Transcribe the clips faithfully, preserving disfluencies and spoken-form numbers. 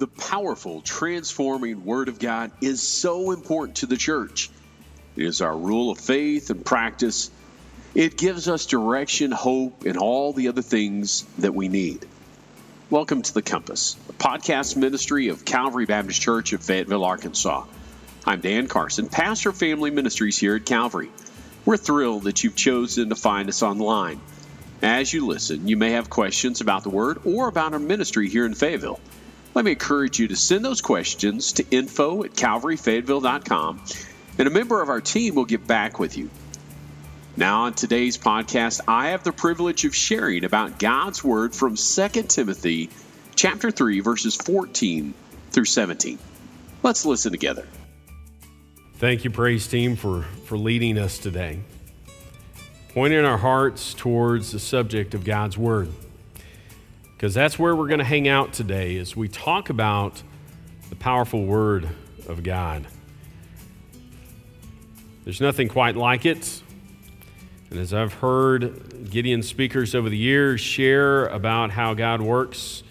The powerful, transforming Word of God is so important to the church. It is our rule of faith and practice. It gives us direction, hope, and all the other things that we need. Welcome to The Compass, a podcast ministry of Calvary Baptist Church of Fayetteville, Arkansas. I'm Dan Carson, pastor of Family Ministries here at Calvary. We're thrilled that you've chosen to find us online. As you listen, you may have questions about the Word or about our ministry here in Fayetteville. Let me encourage you to send those questions to info at calvary fayetteville dot com, and a member of our team will get back with you. Now, on today's podcast, I have the privilege of sharing about God's Word from Second Timothy chapter three, verses fourteen through seventeen. Let's listen together. Thank you, praise team, for, for leading us today, pointing our hearts towards the subject of God's Word, because that's where we're going to hang out today as we talk about the powerful Word of God. There's nothing quite like it, and as I've heard Gideon speakers over the years share about how God works,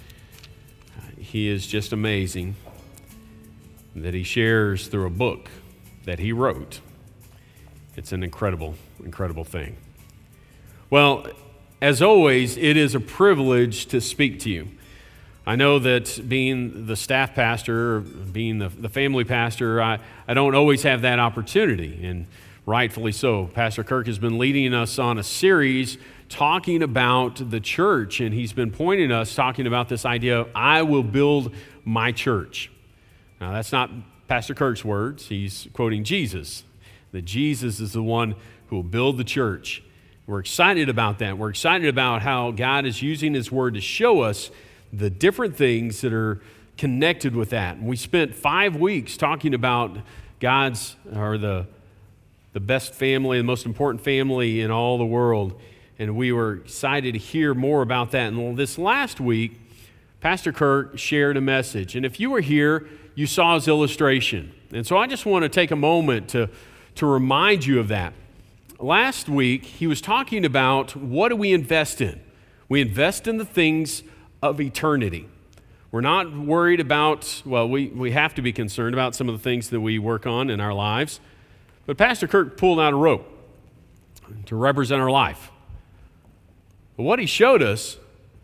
he is just amazing that he shares through a book that he wrote. It's an incredible, incredible thing. Well, as always, it is a privilege to speak to you. I know that being the staff pastor, being the, the family pastor, I, I don't always have that opportunity, and rightfully so. Pastor Kirk has been leading us on a series talking about the church, and he's been pointing us, talking about this idea of, I will build my church. Now, that's not Pastor Kirk's words. He's quoting Jesus, that Jesus is the one who will build the church. We're excited about that. We're excited about how God is using His Word to show us the different things that are connected with that. And we spent five weeks talking about God's, or the, the best family, the most important family in all the world. And we were excited to hear more about that. And this last week, Pastor Kirk shared a message. And if you were here, you saw his illustration. And so I just want to take a moment to, to remind you of that. Last week, he was talking about what do we invest in? We invest in the things of eternity. We're not worried about, well, we, we have to be concerned about some of the things that we work on in our lives. But Pastor Kirk pulled out a rope to represent our life. But what he showed us,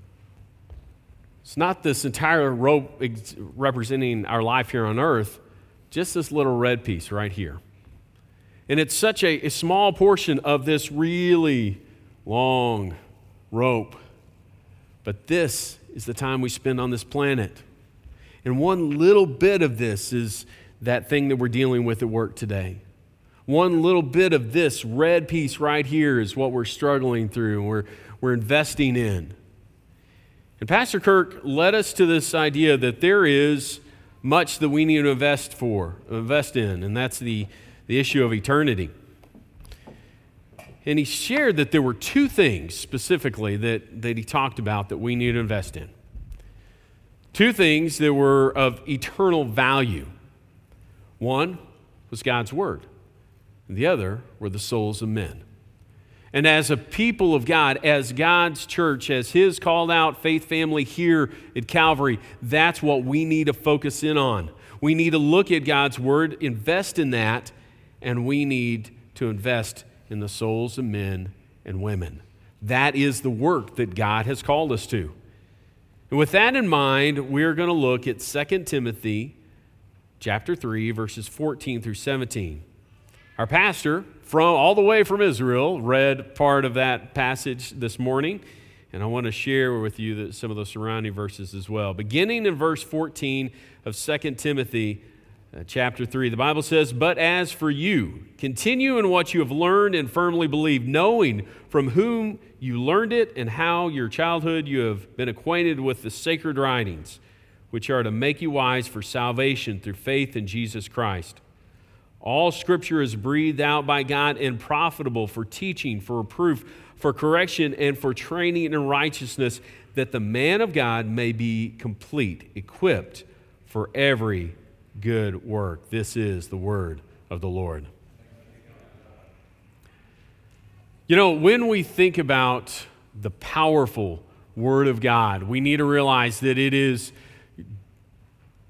it's not this entire rope ex- representing our life here on earth, just this little red piece right here. And it's such a, a small portion of this really long rope. But this is the time we spend on this planet. And one little bit of this is that thing that we're dealing with at work today. One little bit of this red piece right here is what we're struggling through and we're, we're investing in. And Pastor Kirk led us to this idea that there is much that we need to invest for, invest in, and that's the the issue of eternity. And he shared that there were two things specifically that, that he talked about that we need to invest in. Two things that were of eternal value. One was God's Word, and the other were the souls of men. And as a people of God, as God's church, as His called out faith family here at Calvary, that's what we need to focus in on. We need to look at God's Word, invest in that, and we need to invest in the souls of men and women. That is the work that God has called us to. And with that in mind, we're going to look at Second Timothy chapter three, verses fourteen through seventeen. Our pastor, from all the way from Israel, read part of that passage this morning, and I want to share with you the, some of the surrounding verses as well. Beginning in verse fourteen of Second Timothy Uh, chapter three, the Bible says, "But as for you, continue in what you have learned and firmly believe, knowing from whom you learned it and how your childhood you have been acquainted with the sacred writings, which are to make you wise for salvation through faith in Jesus Christ. All Scripture is breathed out by God and profitable for teaching, for reproof, for correction, and for training in righteousness, that the man of God may be complete, equipped for every good work." This is the word of the Lord. You know, when we think about the powerful Word of God, we need to realize that it is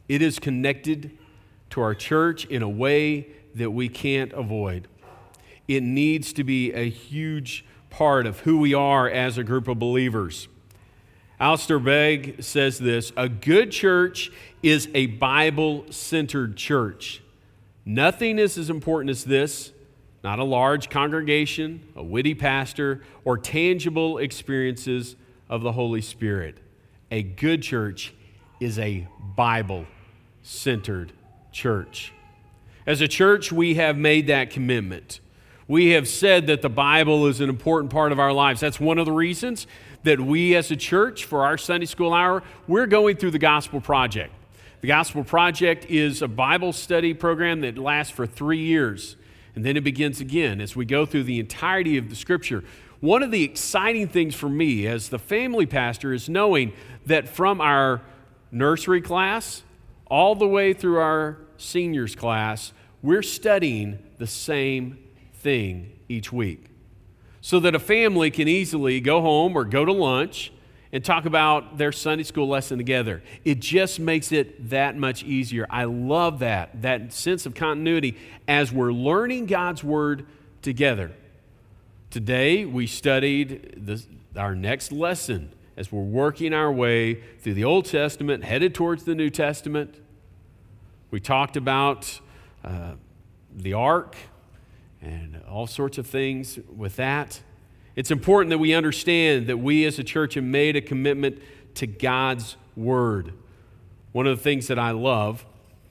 It is connected to our church in a way that we can't avoid. It needs to be a huge part of who we are as a group of believers. Alistair Begg says this: a good church is a Bible-centered church. Nothing is as important as this, not a large congregation, a witty pastor, or tangible experiences of the Holy Spirit. A good church is a Bible-centered church. As a church, we have made that commitment. We have said that the Bible is an important part of our lives. That's one of the reasons that we as a church, for our Sunday School Hour, we're going through the Gospel Project. The Gospel Project is a Bible study program that lasts for three years, and then it begins again as we go through the entirety of the Scripture. One of the exciting things for me as the family pastor is knowing that from our nursery class all the way through our seniors class, we're studying the same thing each week, so that a family can easily go home or go to lunch and talk about their Sunday school lesson together. It just makes it that much easier. I love that, that sense of continuity as we're learning God's Word together. Today, we studied this, our next lesson as we're working our way through the Old Testament, headed towards the New Testament. We talked about uh, the ark and all sorts of things with that. It's important that we understand that we as a church have made a commitment to God's Word. One of the things that I love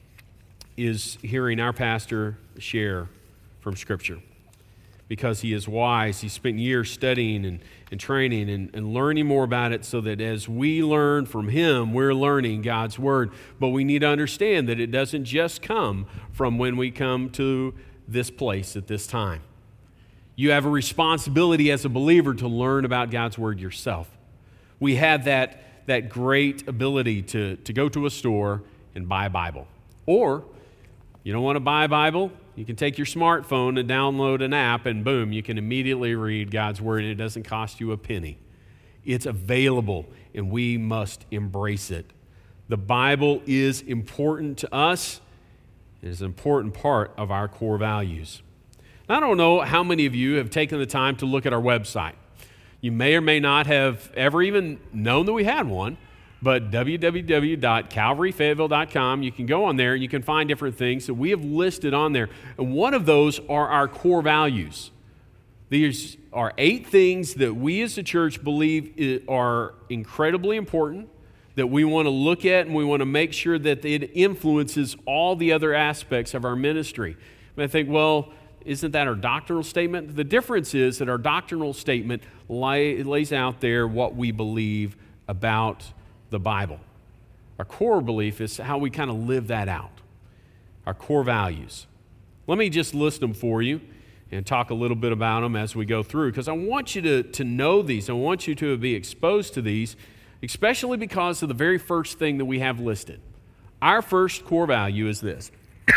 is hearing our pastor share from Scripture, because he is wise. He spent years studying and, and training and, and learning more about it, so that as we learn from him, we're learning God's Word. But we need to understand that it doesn't just come from when we come to this place at this time. You have a responsibility as a believer to learn about God's Word yourself. We have that, that great ability to, to go to a store and buy a Bible. Or, you don't want to buy a Bible, you can take your smartphone and download an app, and boom, you can immediately read God's Word, and it doesn't cost you a penny. It's available, and we must embrace it. The Bible is important to us. It is an important part of our core values. I don't know how many of you have taken the time to look at our website. You may or may not have ever even known that we had one, but w w w dot calvary fayetteville dot com, you can go on there and you can find different things that we have listed on there. And one of those are our core values. These are eight things that we as a church believe are incredibly important, that we want to look at, and we want to make sure that it influences all the other aspects of our ministry. And I think, well, isn't that our doctrinal statement? The difference is that our doctrinal statement lay, lays out there what we believe about the Bible. Our core belief is how we kind of live that out. Our core values. Let me just list them for you and talk a little bit about them as we go through, because I want you to, to know these. I want you to be exposed to these, especially because of the very first thing that we have listed. Our first core value is this: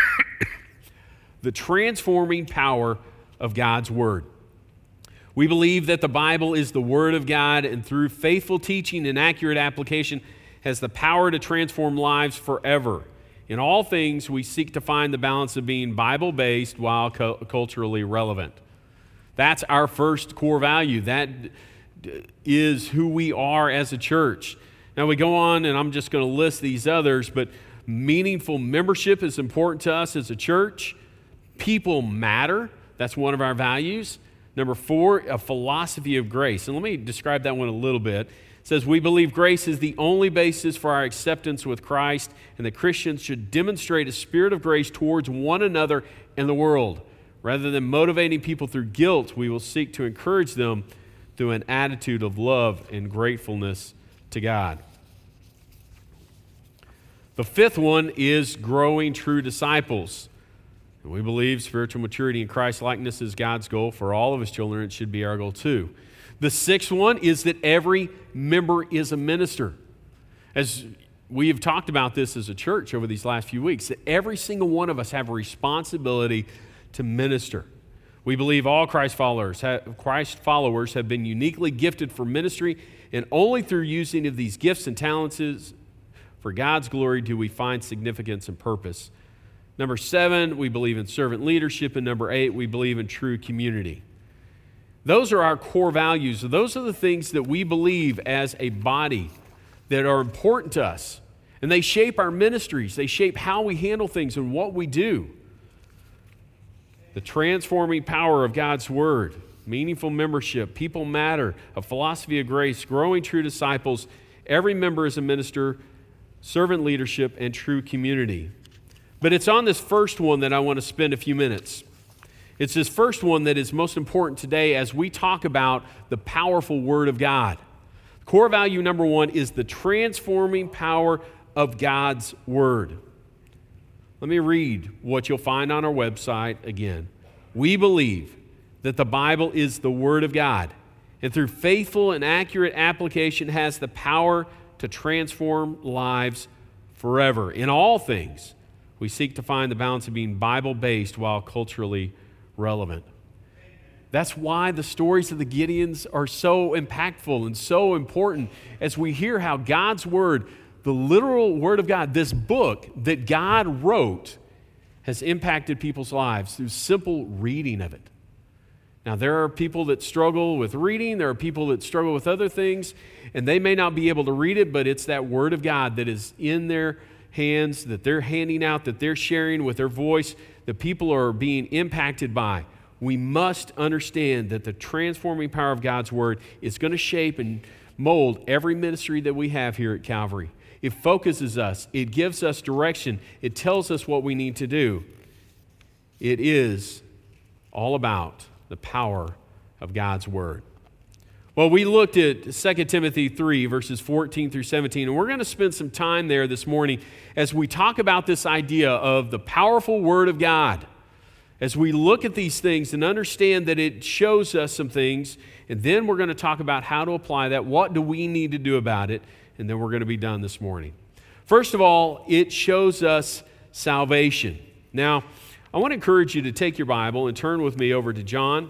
the transforming power of God's Word. We believe that the Bible is the Word of God, and through faithful teaching and accurate application has the power to transform lives forever. In all things, we seek to find the balance of being Bible-based while cu- culturally relevant. That's our first core value. That is who we are as a church. Now we go on, and I'm just going to list these others, but meaningful membership is important to us as a church. People matter. That's one of our values. Number four, a philosophy of grace. And let me describe that one a little bit. It says, we believe grace is the only basis for our acceptance with Christ, and that Christians should demonstrate a spirit of grace towards one another and the world. Rather than motivating people through guilt, we will seek to encourage them through an attitude of love and gratefulness to God. The fifth one is growing true disciples. We believe spiritual maturity in Christ likeness is God's goal for all of His children. It should be our goal too. The sixth one is that every member is a minister. As we have talked about this as a church over these last few weeks, that every single one of us have a responsibility to minister. We believe all Christ followers have, Christ followers have been uniquely gifted for ministry, and only through using of these gifts and talents is, For God's glory do we find significance and purpose. Number seven, we believe in servant leadership. And number eight, we believe in true community. Those are our core values. Those are the things that we believe as a body that are important to us. And they shape our ministries. They shape how we handle things and what we do. The transforming power of God's Word, meaningful membership, people matter, a philosophy of grace, growing true disciples, every member is a minister, servant leadership, and true community. But it's on this first one that I want to spend a few minutes. It's this first one that is most important today as we talk about the powerful Word of God. Core value number one is the transforming power of God's Word. Let me read what you'll find on our website again. We believe that the Bible is the Word of God, and through faithful and accurate application has the power to transform lives forever. In all things, we seek to find the balance of being Bible-based while culturally relevant. That's why the stories of the Gideons are so impactful and so important as we hear how God's Word, the literal Word of God, this book that God wrote, has impacted people's lives through simple reading of it. Now, there are people that struggle with reading. There are people that struggle with other things, and they may not be able to read it, but it's that Word of God that is in their hands, that they're handing out, that they're sharing with their voice, that people are being impacted by. We must understand that the transforming power of God's Word is going to shape and mold every ministry that we have here at Calvary. It focuses us. It gives us direction. It tells us what we need to do. It is all about the power of God's Word. Well, we looked at Second Timothy three, verses fourteen through seventeen, and we're going to spend some time there this morning as we talk about this idea of the powerful Word of God. As we look at these things and understand that it shows us some things, and then we're going to talk about how to apply that. What do we need to do about it? And then we're going to be done this morning. First of all, it shows us salvation. Now, I want to encourage you to take your Bible and turn with me over to John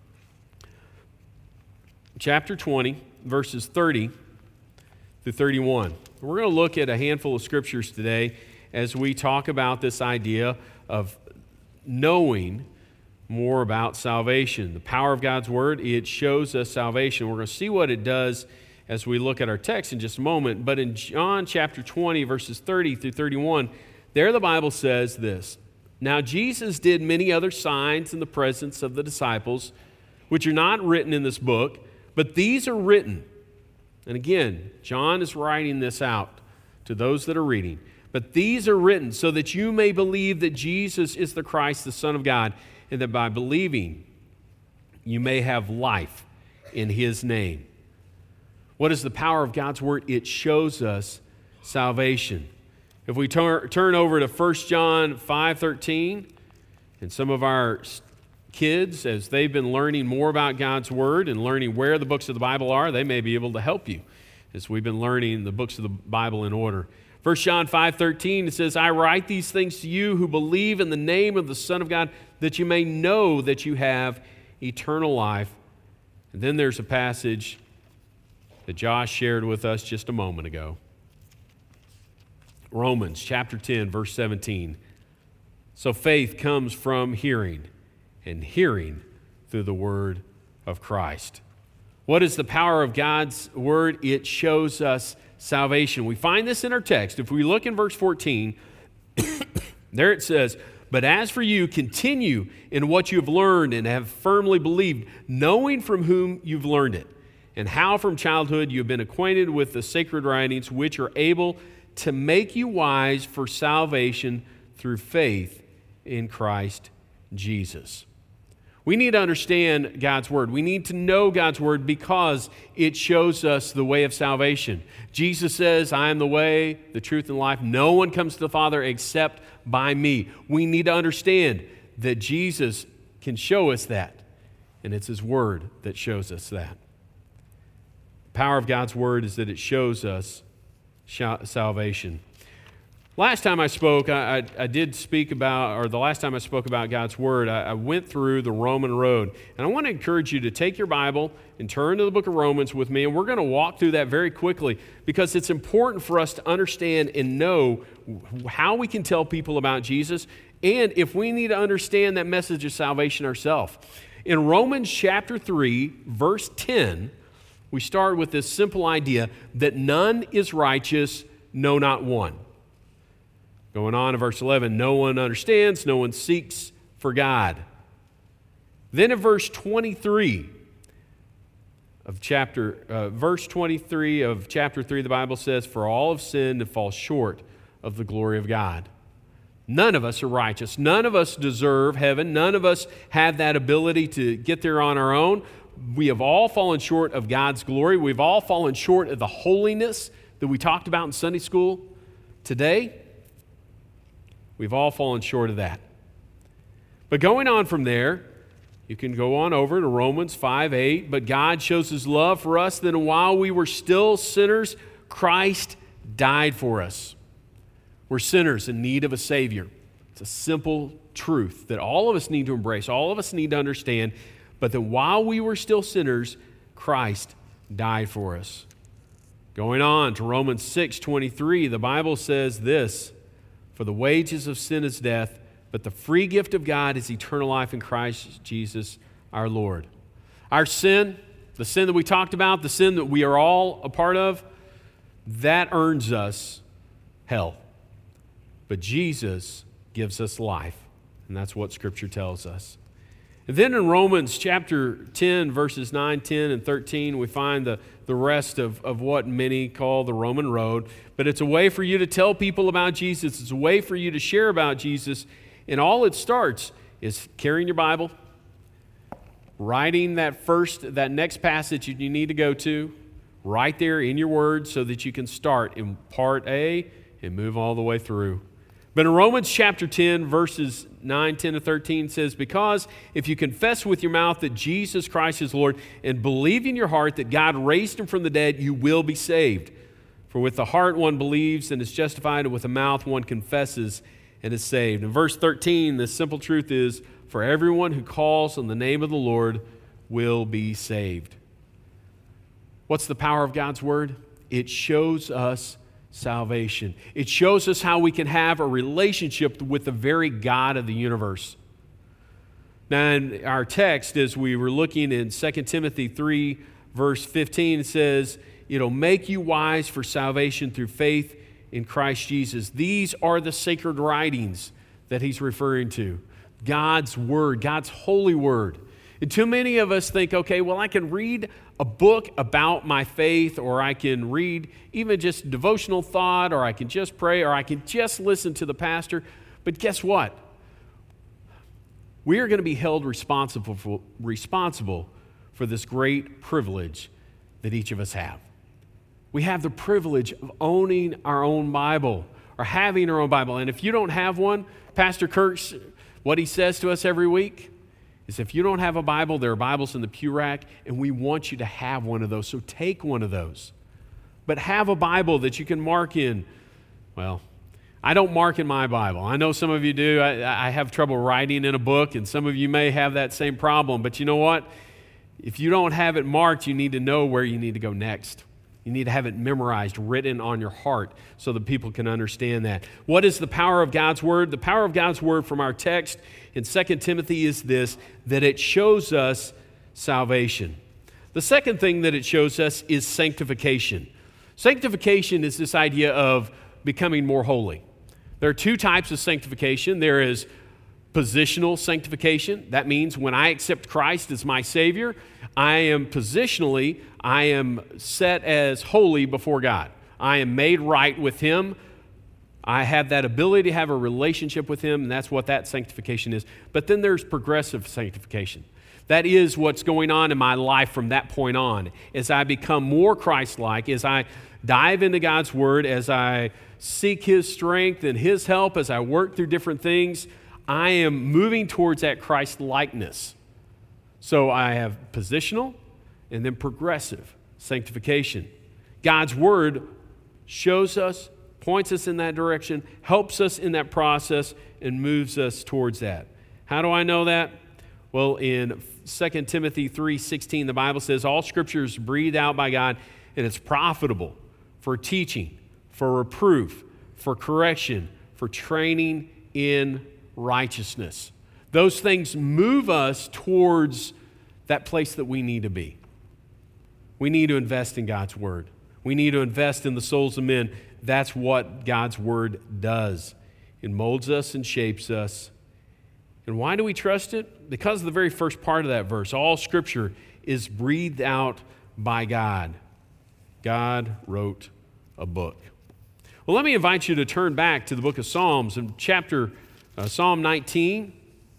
chapter twenty, verses thirty through thirty-one. We're going to look at a handful of scriptures today as we talk about this idea of knowing more about salvation. The power of God's Word, it shows us salvation. We're going to see what it does as we look at our text in just a moment. But in John chapter twenty, verses thirty through thirty-one, there the Bible says this: Now Jesus did many other signs in the presence of the disciples, which are not written in this book, but these are written. And again, John is writing this out to those that are reading. But these are written so that you may believe that Jesus is the Christ, the Son of God, and that by believing you may have life in His name. What is the power of God's Word? It shows us salvation. If we turn, turn over to First John five thirteen, and some of our kids, as they've been learning more about God's Word and learning where the books of the Bible are, they may be able to help you as we've been learning the books of the Bible in order. First John five thirteen, it says, I write these things to you who believe in the name of the Son of God, that you may know that you have eternal life. And then there's a passage that Josh shared with us just a moment ago. Romans chapter ten, verse seventeen. So faith comes from hearing, and hearing through the word of Christ. What is the power of God's Word? It shows us salvation. We find this in our text. If we look in verse fourteen, there it says, But as for you, continue in what you have learned and have firmly believed, knowing from whom you've learned it, and how from childhood you have been acquainted with the sacred writings, which are able to make you wise for salvation through faith in Christ Jesus. We need to understand God's Word. We need to know God's Word because it shows us the way of salvation. Jesus says, I am the way, the truth, and life. No one comes to the Father except by me. We need to understand that Jesus can show us that, and it's His Word that shows us that. The power of God's Word is that it shows us salvation. Last time I spoke, I, I, I did speak about, or the last time I spoke about God's Word, I, I went through the Roman road. And I want to encourage you to take your Bible and turn to the book of Romans with me, and we're going to walk through that very quickly because it's important for us to understand and know how we can tell people about Jesus, and if we need to understand that message of salvation ourselves. In Romans chapter three, verse ten, we start with this simple idea that none is righteous, no, not one. Going on to verse eleven, no one understands, no one seeks for God. Then in verse twenty-three of chapter, uh, verse twenty-three of chapter three, the Bible says, "For all have sinned and fall short of the glory of God." None of us are righteous. None of us deserve heaven. None of us have that ability to get there on our own. We have all fallen short of God's glory. We've all fallen short of the holiness that we talked about in Sunday school today. We've all fallen short of that. But going on from there, you can go on over to Romans five eight. "But God shows his love for us, that while we were still sinners, Christ died for us." We're sinners in need of a Savior. It's a simple truth that all of us need to embrace, all of us need to understand, but that while we were still sinners, Christ died for us. Going on to Romans six twenty-three, the Bible says this, "For the wages of sin is death, but the free gift of God is eternal life in Christ Jesus our Lord." Our sin, the sin that we talked about, the sin that we are all a part of, that earns us hell. But Jesus gives us life, and that's what Scripture tells us. And then in Romans chapter ten, verses nine, ten, and thirteen, we find the, the rest of, of what many call the Roman road. But it's a way for you to tell people about Jesus. It's a way for you to share about Jesus. And all it starts is carrying your Bible, writing that first, that next passage you need to go to, right there in your Word so that you can start in part A and move all the way through. But in Romans chapter ten, verses nine, ten, and thirteen says, "Because if you confess with your mouth that Jesus Christ is Lord and believe in your heart that God raised him from the dead, you will be saved. For with the heart one believes and is justified, and with the mouth one confesses and is saved." In verse thirteen, the simple truth is, for everyone who calls on the name of the Lord will be saved. What's the power of God's Word? It shows us salvation. It shows us how we can have a relationship with the very God of the universe. Now, in our text, as we were looking in Second Timothy three, verse fifteen, it says, "It'll make you wise for salvation through faith in Christ Jesus." These are the sacred writings that he's referring to. God's Word, God's holy Word. And too many of us think, okay, well, I can read a book about my faith, or I can read even just devotional thought, or I can just pray, or I can just listen to the pastor. But guess what? We are going to be held responsible for, responsible for this great privilege that each of us have. We have the privilege of owning our own Bible, or having our own Bible. And if you don't have one, Pastor Kirk's, what he says to us every week is, if you don't have a Bible, there are Bibles in the pew rack, and we want you to have one of those. So take one of those. But have a Bible that you can mark in. Well, I don't mark in my Bible. I know some of you do. I, I have trouble writing in a book, and some of you may have that same problem. But you know what? If you don't have it marked, you need to know where you need to go next. You need to have it memorized, written on your heart, so that people can understand that. What is the power of God's Word? The power of God's Word from our text in Second Timothy is this, that it shows us salvation. The second thing that it shows us is sanctification. Sanctification is this idea of becoming more holy. There are two types of sanctification. There is positional sanctification. That means when I accept Christ as my Savior, I am positionally, I am set as holy before God. I am made right with Him. I have that ability to have a relationship with Him, and that's what that sanctification is. But then there's progressive sanctification. That is what's going on in my life from that point on. As I become more Christ-like, as I dive into God's Word, as I seek His strength and His help, as I work through different things, I am moving towards that Christ-likeness. So I have positional and then progressive sanctification. God's Word shows us, points us in that direction, helps us in that process, and moves us towards that. How do I know that? Well, in Second Timothy three sixteen, the Bible says, all Scripture is breathed out by God, and it's profitable for teaching, for reproof, for correction, for training in righteousness. Those things move us towards that place that we need to be. We need to invest in God's Word. We need to invest in the souls of men. That's what God's Word does. It molds us and shapes us. And why do we trust it? Because of the very first part of that verse. All Scripture is breathed out by God. God wrote a book. Well, let me invite you to turn back to the book of Psalms in chapter uh, Psalm nineteen.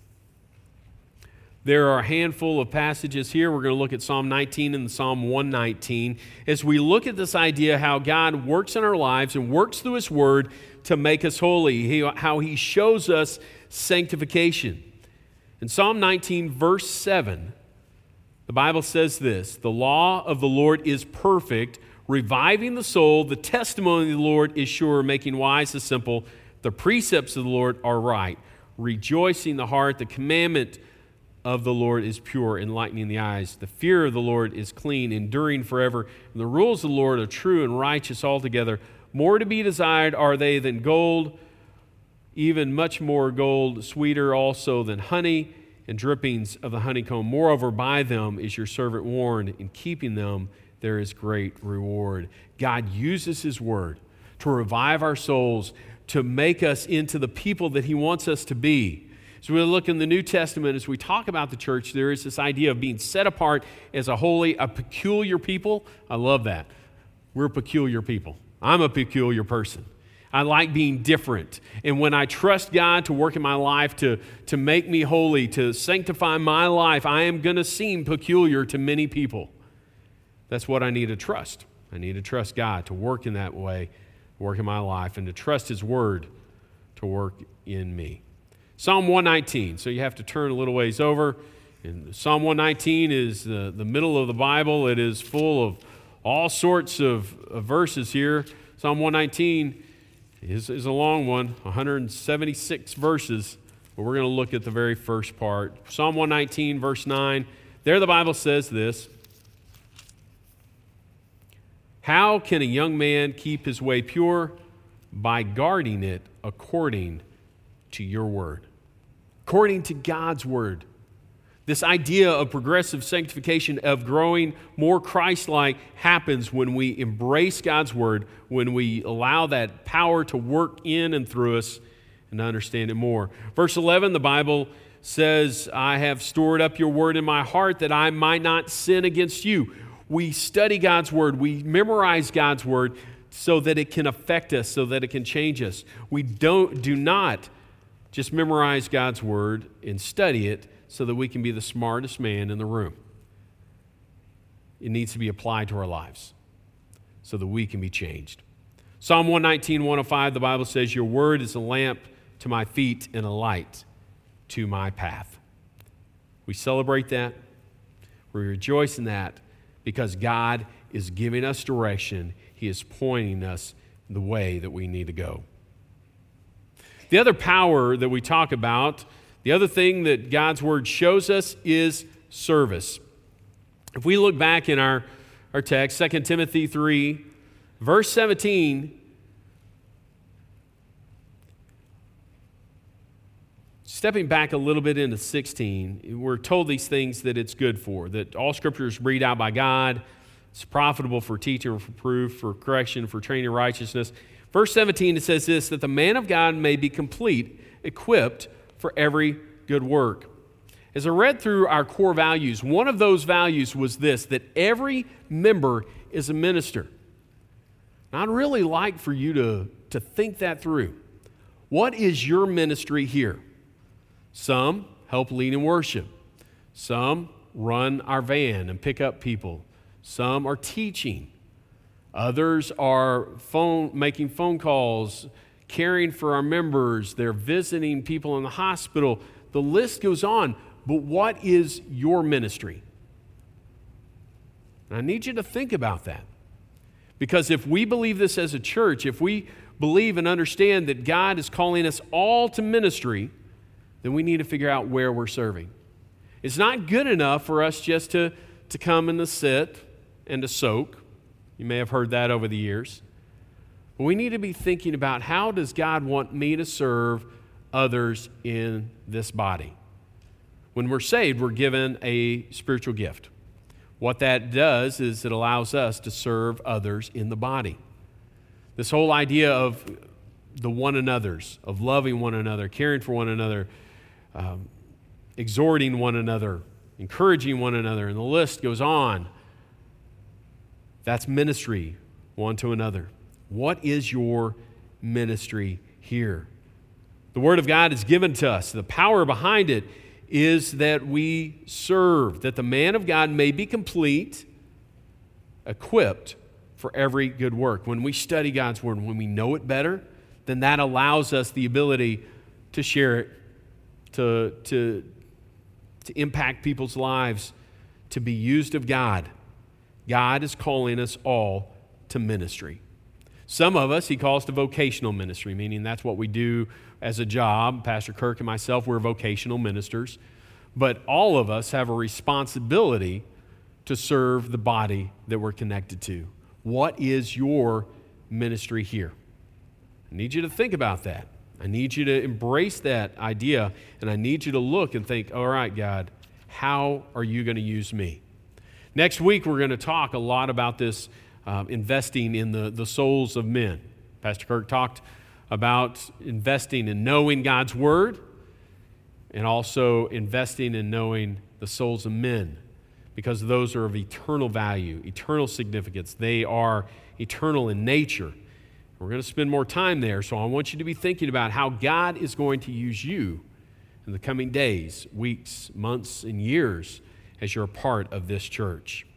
There are a handful of passages here. We're going to look at Psalm nineteen and Psalm one nineteen as we look at this idea how God works in our lives and works through His Word to make us holy, he, how He shows us sanctification. In Psalm nineteen, verse seven, the Bible says this, the law of the Lord is perfect, reviving the soul. The testimony of the Lord is sure, making wise the simple. The precepts of the Lord are right, rejoicing the heart. The commandment of the Lord is pure, enlightening the eyes. The fear of the Lord is clean, enduring forever. And the rules of the Lord are true and righteous altogether. More to be desired are they than gold, even much more gold, sweeter also than honey and drippings of the honeycomb. Moreover, by them is your servant warned. In keeping them, there is great reward. God uses His Word to revive our souls, to make us into the people that He wants us to be. As we look in the New Testament, as we talk about the church, there is this idea of being set apart as a holy, a peculiar people. I love that. We're peculiar people. I'm a peculiar person. I like being different. And when I trust God to work in my life, to, to make me holy, to sanctify my life, I am going to seem peculiar to many people. That's what I need to trust. I need to trust God to work in that way, work in my life, and to trust His Word to work in me. Psalm one nineteen. So you have to turn a little ways over. And Psalm one nineteen is the, the middle of the Bible. It is full of all sorts of, of verses here. Psalm one nineteen is, is a long one, one hundred seventy-six verses. But we're going to look at the very first part. Psalm one nineteen, verse nine. There the Bible says this. How can a young man keep his way pure? By guarding it according to your word. According to God's word. This idea of progressive sanctification, of growing more Christ-like, happens when we embrace God's word, when we allow that power to work in and through us and understand it more. Verse eleven, the Bible says, I have stored up your word in my heart that I might not sin against you. We study God's word. We memorize God's word so that it can affect us, so that it can change us. We don't do not just memorize God's word and study it so that we can be the smartest man in the room. It needs to be applied to our lives so that we can be changed. Psalm one nineteen, one oh five, the Bible says, your word is a lamp to my feet and a light to my path. We celebrate that. We rejoice in that because God is giving us direction. He is pointing us the way that we need to go. The other power that we talk about, the other thing that God's word shows us is service. If we look back in our, our text, Second Timothy three, verse seventeen, stepping back a little bit into sixteen, we're told these things that it's good for, that all Scripture is breathed out by God, it's profitable for teaching, for proof, for correction, for training in righteousness. Verse seventeen, it says this, that the man of God may be complete, equipped for every good work. As I read through our core values, one of those values was this, that every member is a minister. And I'd really like for you to, to think that through. What is your ministry here? Some help lead in worship. Some run our van and pick up people. Some are teaching. Others are phone, making phone calls, caring for our members. They're visiting people in the hospital. The list goes on. But what is your ministry? And I need you to think about that. Because if we believe this as a church, if we believe and understand that God is calling us all to ministry, then we need to figure out where we're serving. It's not good enough for us just to, to come and to sit and to soak. You may have heard that over the years. But we need to be thinking about, how does God want me to serve others in this body? When we're saved, we're given a spiritual gift. What that does is it allows us to serve others in the body. This whole idea of the one another's, of loving one another, caring for one another, um, exhorting one another, encouraging one another, and the list goes on. That's ministry one to another. What is your ministry here? The Word of God is given to us. The power behind it is that we serve, that the man of God may be complete, equipped for every good work. When we study God's Word, when we know it better, then that allows us the ability to share it, to, to, to impact people's lives, to be used of God. God is calling us all to ministry. Some of us, He calls to vocational ministry, meaning that's what we do as a job. Pastor Kirk and myself, we're vocational ministers. But all of us have a responsibility to serve the body that we're connected to. What is your ministry here? I need you to think about that. I need you to embrace that idea, and I need you to look and think, all right, God, how are you going to use me? Next week, we're going to talk a lot about this um, investing in the, the souls of men. Pastor Kirk talked about investing in knowing God's Word and also investing in knowing the souls of men, because those are of eternal value, eternal significance. They are eternal in nature. We're going to spend more time there, so I want you to be thinking about how God is going to use you in the coming days, weeks, months, and years as you're a part of this church.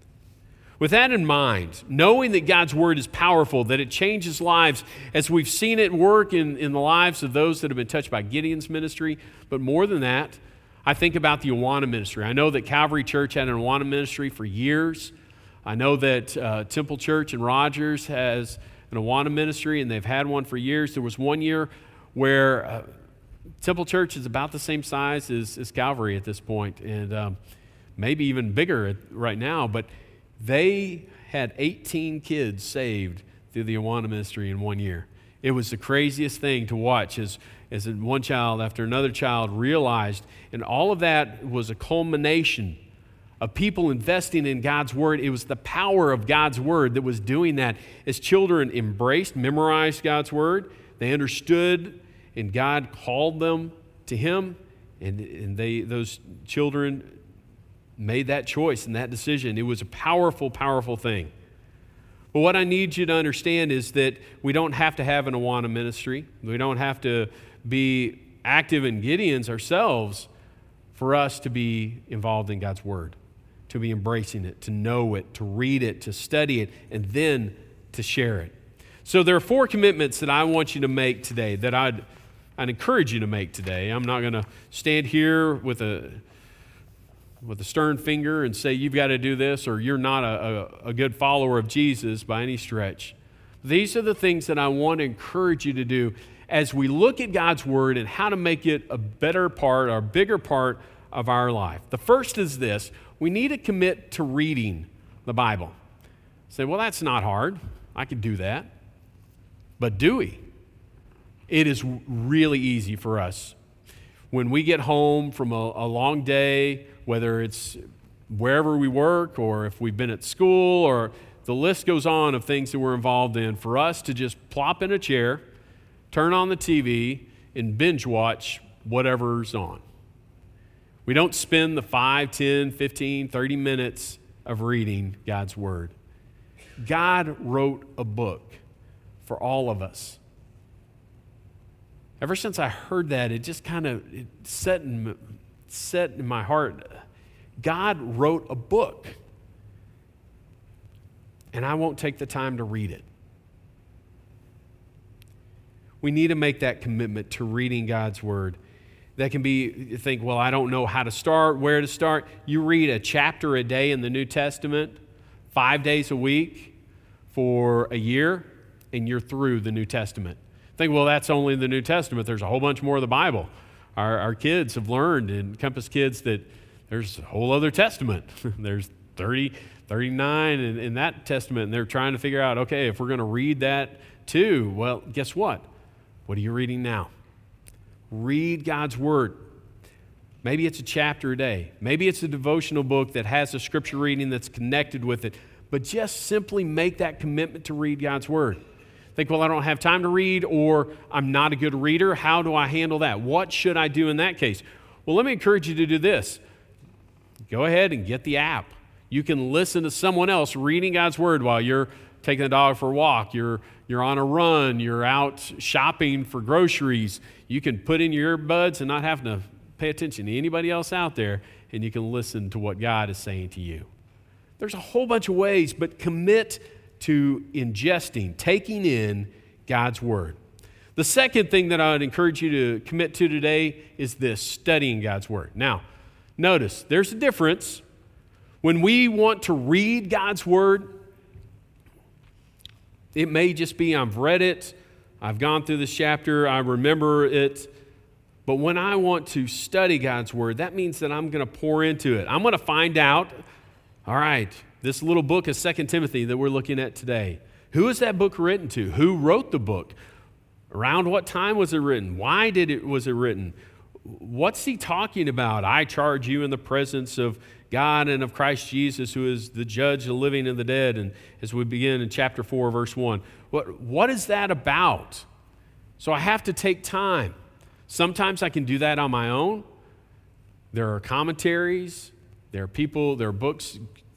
With that in mind, knowing that God's Word is powerful, that it changes lives, as we've seen it work in, in the lives of those that have been touched by Gideon's ministry, but more than that, I think about the Awana ministry. I know that Calvary Church had an Awana ministry for years. I know that uh, Temple Church in Rogers has an Awana ministry, and they've had one for years. There was one year where uh, Temple Church is about the same size as, as Calvary at this point, and um, maybe even bigger at, right now, but they had eighteen kids saved through the Awana ministry in one year. It was the craziest thing to watch as, as one child after another child realized, and all of that was a culmination of people investing in God's Word. It was the power of God's Word that was doing that. As children embraced, memorized God's Word, they understood, and God called them to Him, and, and they those children made that choice and that decision. It was a powerful, powerful thing. But what I need you to understand is that we don't have to have an Awana ministry. We don't have to be active in Gideon's ourselves for us to be involved in God's Word, to be embracing it, to know it, to read it, to study it, and then to share it. So there are four commitments that I want you to make today, that I'd, I'd encourage you to make today. I'm not going to stand here with a with a stern finger and say you've got to do this, or you're not a, a, a good follower of Jesus by any stretch. These are the things that I want to encourage you to do as we look at God's Word and how to make it a better part, or a bigger part of our life. The first is this: we need to commit to reading the Bible. Say, well, that's not hard. I could do that. But do we? It is really easy for us. When we get home from a, a long day, whether it's wherever we work or if we've been at school, or the list goes on of things that we're involved in, for us to just plop in a chair, turn on the T V, and binge watch whatever's on. We don't spend the five, ten, fifteen, thirty minutes of reading God's Word. God wrote a book for all of us. Ever since I heard that, it just kind of it set in, set in my heart. God wrote a book, and I won't take the time to read it. We need to make that commitment to reading God's Word. That can be, you think, well, I don't know how to start, where to start. You read a chapter a day in the New Testament, five days a week for a year, and you're through the New Testament. Think, well, that's only the New Testament. There's a whole bunch more of the Bible. Our, our kids have learned in Compass Kids that there's a whole other testament. There's thirty, thirty-nine in, in that testament, and they're trying to figure out, okay, if we're going to read that too, well, guess what? What are you reading now? Read God's Word. Maybe it's a chapter a day. Maybe it's a devotional book that has a scripture reading that's connected with it. But just simply make that commitment to read God's Word. Think, well, I don't have time to read, or I'm not a good reader. How do I handle that? What should I do in that case? Well, let me encourage you to do this. Go ahead and get the app. You can listen to someone else reading God's Word while you're taking the dog for a walk, you're, you're on a run, you're out shopping for groceries. You can put in your earbuds and not have to pay attention to anybody else out there, and you can listen to what God is saying to you. There's a whole bunch of ways, but commit to ingesting, taking in God's Word. The second thing that I would encourage you to commit to today is this, studying God's Word. Now, notice, there's a difference. When we want to read God's Word, it may just be I've read it, I've gone through this chapter, I remember it. But when I want to study God's Word, that means that I'm going to pour into it. I'm going to find out, all right, this little book of Second Timothy that we're looking at today, who is that book written to? Who wrote the book? Around what time was it written? Why did it was it written? What's he talking about? I charge you in the presence of God and of Christ Jesus, who is the judge of the living and the dead. And as we begin in chapter four, verse one, what, what is that about? So I have to take time. Sometimes I can do that on my own. There are commentaries, there are people, there are books,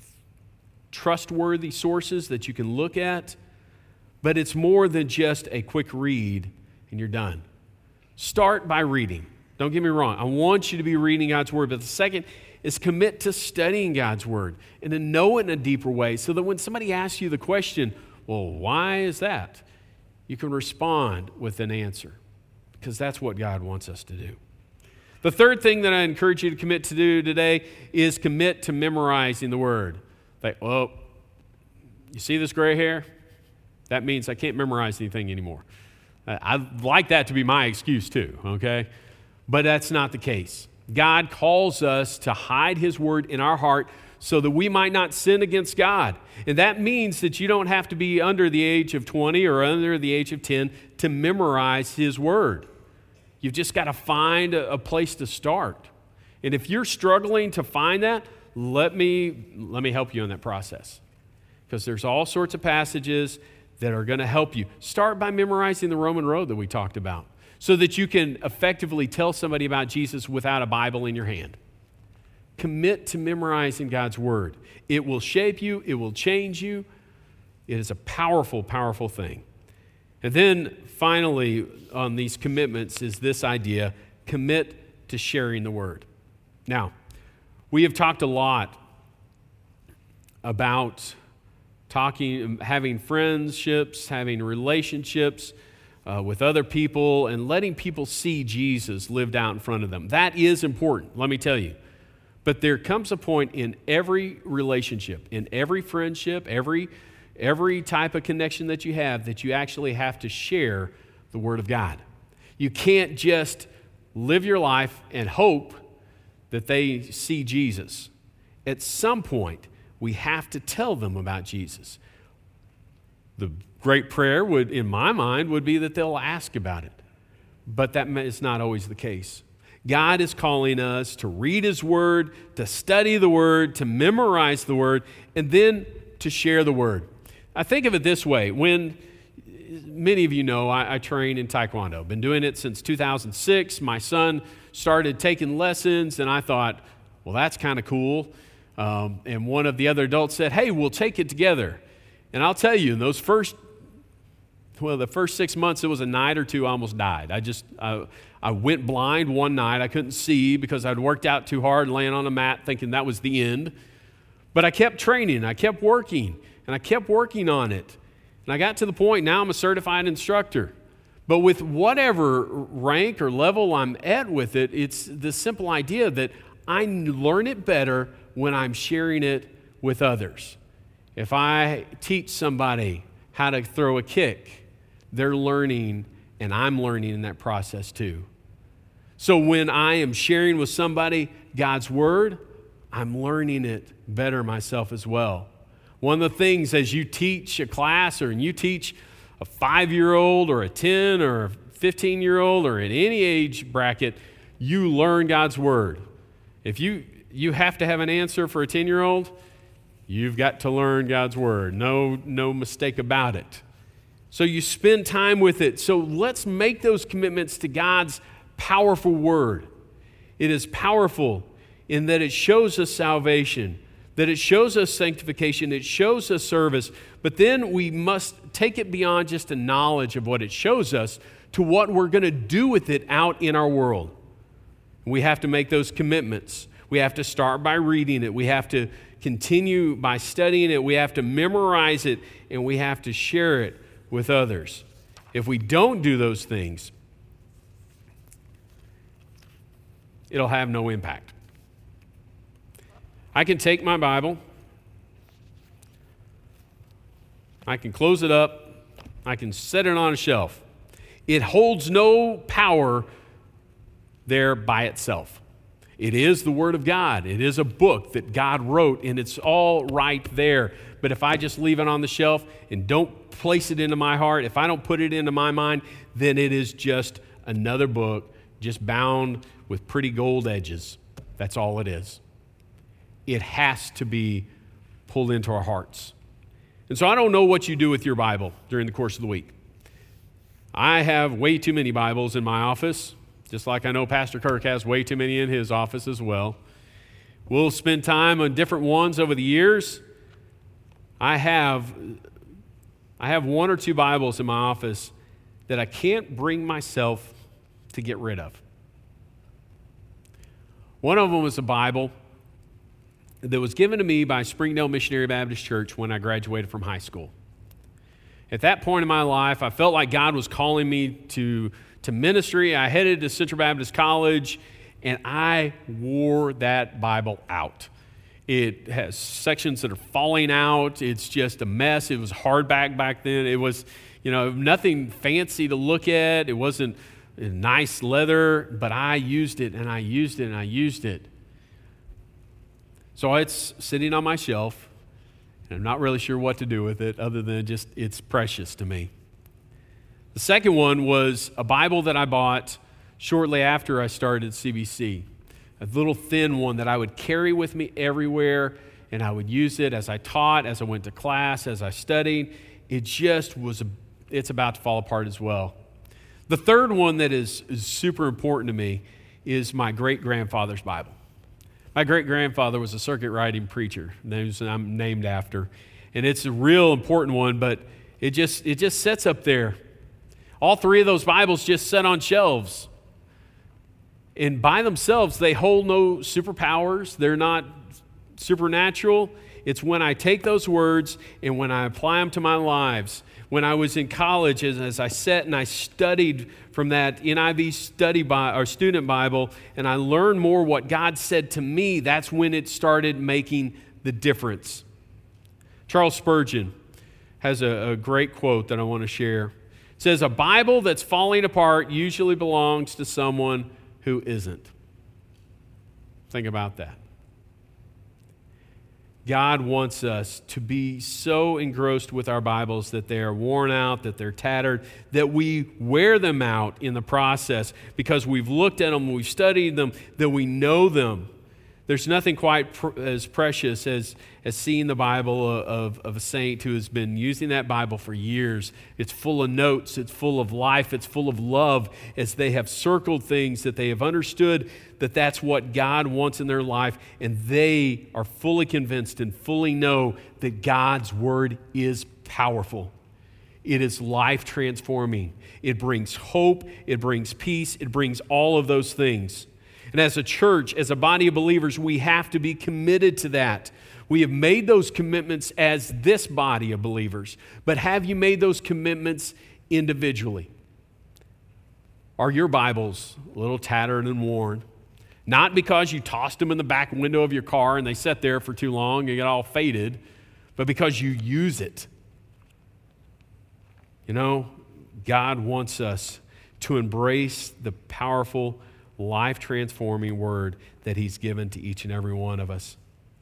trustworthy sources that you can look at, but it's more than just a quick read and you're done. Start by reading. Don't get me wrong. I want you to be reading God's Word, but the second is commit to studying God's Word and to know it in a deeper way so that when somebody asks you the question, well, why is that? You can respond with an answer, because that's what God wants us to do. The third thing that I encourage you to commit to do today is commit to memorizing the Word. Like, well, you see this gray hair? That means I can't memorize anything anymore. I'd like that to be my excuse too, okay? But that's not the case. God calls us to hide His Word in our heart so that we might not sin against God. And that means that you don't have to be under the age of twenty or under the age of ten to memorize His Word. You've just got to find a, a place to start. And if you're struggling to find that, let me, let me help you in that process. Because there's all sorts of passages that are going to help you. Start by memorizing the Roman Road that we talked about, so that you can effectively tell somebody about Jesus without a Bible in your hand. Commit to memorizing God's Word. It will shape you. It will change you. It is a powerful, powerful thing. And then finally on these commitments is this idea, commit to sharing the Word. Now, we have talked a lot about talking, having friendships, having relationships uh, with other people, and letting people see Jesus lived out in front of them. That is important, let me tell you. But there comes a point in every relationship, in every friendship, every, every type of connection that you have, that you actually have to share the Word of God. You can't just live your life and hope that they see Jesus. At some point, we have to tell them about Jesus. The great prayer would, in my mind, would be that they'll ask about it. But that is not always the case. God is calling us to read His Word, to study the Word, to memorize the Word, and then to share the Word. I think of it this way. When many of you know, I, I train in Taekwondo. Been doing it since two thousand six. My son started taking lessons, and I thought, well, that's kind of cool. Um, and one of the other adults said, hey, we'll take it together. And I'll tell you, in those first, well, the first six months, it was a night or two, I almost died. I just, I, I went blind one night. I couldn't see because I'd worked out too hard laying on a mat thinking that was the end. But I kept training. I kept working. And I kept working on it. And I got to the point, now I'm a certified instructor. But with whatever rank or level I'm at with it, it's the simple idea that I learn it better when I'm sharing it with others. If I teach somebody how to throw a kick, they're learning, and I'm learning in that process too. So when I am sharing with somebody God's Word, I'm learning it better myself as well. One of the things as you teach a class, or you teach a five-year-old or a ten or a fifteen-year-old or in any age bracket, you learn God's Word. If you, you have to have an answer for a ten-year-old, you've got to learn God's Word. No, no mistake about it. So you spend time with it. So let's make those commitments to God's powerful Word. It is powerful in that it shows us salvation, that it shows us sanctification, it shows us service, but then we must take it beyond just a knowledge of what it shows us to what we're going to do with it out in our world. We have to make those commitments. We have to start by reading it. We have to continue by studying it. We have to memorize it, and we have to share it with others. If we don't do those things, it'll have no impact. I can take my Bible, I can close it up, I can set it on a shelf. It holds no power there by itself. It is the Word of God. It is a book that God wrote, and it's all right there. But if I just leave it on the shelf and don't place it into my heart, if I don't put it into my mind, then it is just another book, just bound with pretty gold edges. That's all it is. It has to be pulled into our hearts. And so I don't know what you do with your Bible during the course of the week. I have way too many Bibles in my office, just like I know Pastor Kirk has way too many in his office as well. We'll spend time on different ones over the years. I have, I have one or two Bibles in my office that I can't bring myself to get rid of. One of them was a Bible that was given to me by Springdale Missionary Baptist Church when I graduated from high school. At that point in my life, I felt like God was calling me to, to ministry. I headed to Central Baptist College, and I wore that Bible out. It has sections that are falling out. It's just a mess. It was hardback back then. It was, you know, nothing fancy to look at. It wasn't nice leather, but I used it, and I used it, and I used it. So it's sitting on my shelf, and I'm not really sure what to do with it other than just it's precious to me. The second one was a Bible that I bought shortly after I started C B C, a little thin one that I would carry with me everywhere, and I would use it as I taught, as I went to class, as I studied. It just was, a, it's about to fall apart as well. The third one that is, is super important to me is my great-grandfather's Bible. My great-grandfather was a circuit riding preacher, that I'm named after. And it's a real important one, but it just it just sits up there. All three of those Bibles just sit on shelves. And by themselves, they hold no superpowers. They're not supernatural. It's when I take those words and when I apply them to my lives. When I was in college, as, as I sat and I studied from that N I V study Bi- or student Bible, and I learned more what God said to me, that's when it started making the difference. Charles Spurgeon has a, a great quote that I want to share. It says, "A Bible that's falling apart usually belongs to someone who isn't." Think about that. God wants us to be so engrossed with our Bibles that they are worn out, that they're tattered, that we wear them out in the process because we've looked at them, we've studied them, that we know them. There's nothing quite pr- as precious as, as seeing the Bible of, of a saint who has been using that Bible for years. It's full of notes, it's full of life, it's full of love as they have circled things that they have understood that that's what God wants in their life, and they are fully convinced and fully know that God's Word is powerful. It is life transforming. It brings hope, it brings peace, it brings all of those things. And as a church, as a body of believers, we have to be committed to that. We have made those commitments as this body of believers. But have you made those commitments individually? Are your Bibles a little tattered and worn? Not because you tossed them in the back window of your car and they sat there for too long and got all faded, but because you use it. You know, God wants us to embrace the powerful, life-transforming word that he's given to each and every one of us.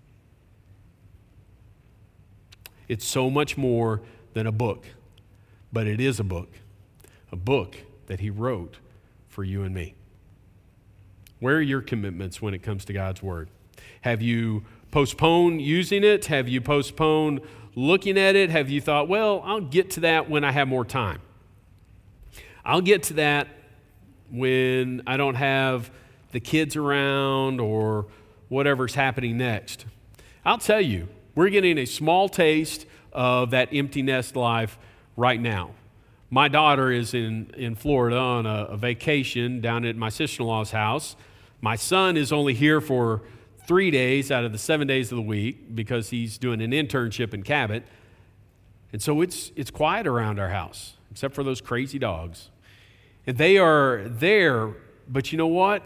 It's so much more than a book, but it is a book, a book that he wrote for you and me. Where are your commitments when it comes to God's word? Have you postponed using it? Have you postponed looking at it? Have you thought, well, I'll get to that when I have more time? I'll get to that when I don't have the kids around or whatever's happening next. I'll tell you, we're getting a small taste of that empty nest life right now. My daughter is in, in Florida on a, a vacation down at my sister-in-law's house. My son is only here for three days out of the seven days of the week because he's doing an internship in Cabot. And so it's it's quiet around our house, except for those crazy dogs. And they are there, but you know what?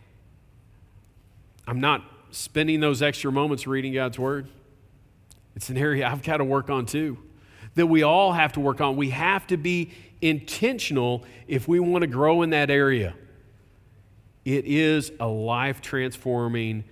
I'm not spending those extra moments reading God's word. It's an area I've got to work on too, that we all have to work on. We have to be intentional if we want to grow in that area. It is a life-transforming,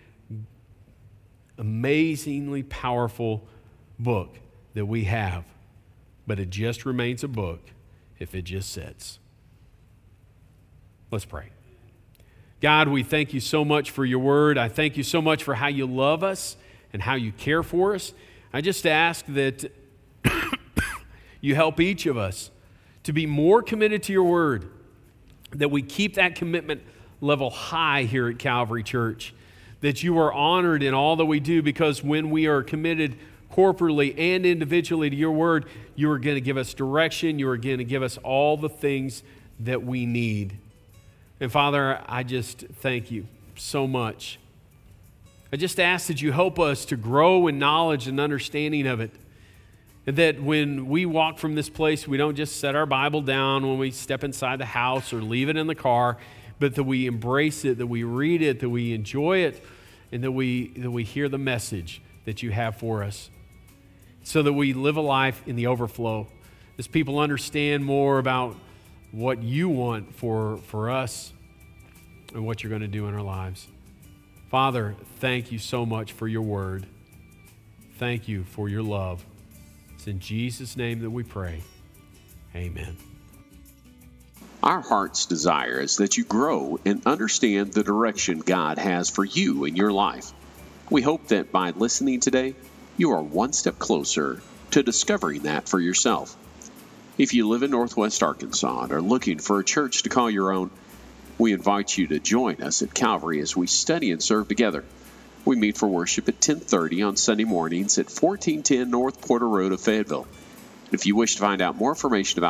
amazingly powerful book that we have, but it just remains a book if it just sits. Let's pray. God, we thank you so much for your word. I thank you so much for how you love us and how you care for us. I just ask that you help each of us to be more committed to your word, that we keep that commitment level high here at Calvary Church, that you are honored in all that we do, because when we are committed corporately and individually to your word, you are going to give us direction. You are going to give us all the things that we need. And Father, I just thank you so much. I just ask that you help us to grow in knowledge and understanding of it. And that when we walk from this place, we don't just set our Bible down when we step inside the house or leave it in the car, but that we embrace it, that we read it, that we enjoy it, and that we, that we hear the message that you have for us, so that we live a life in the overflow. As people understand more about what you want for, for us and what you're going to do in our lives. Father, thank you so much for your word. Thank you for your love. It's in Jesus' name that we pray. Amen. Our heart's desire is that you grow and understand the direction God has for you in your life. We hope that by listening today, you are one step closer to discovering that for yourself. If you live in Northwest Arkansas and are looking for a church to call your own, we invite you to join us at Calvary as we study and serve together. We meet for worship at ten thirty on Sunday mornings at fourteen ten North Porter Road of Fayetteville. If you wish to find out more information about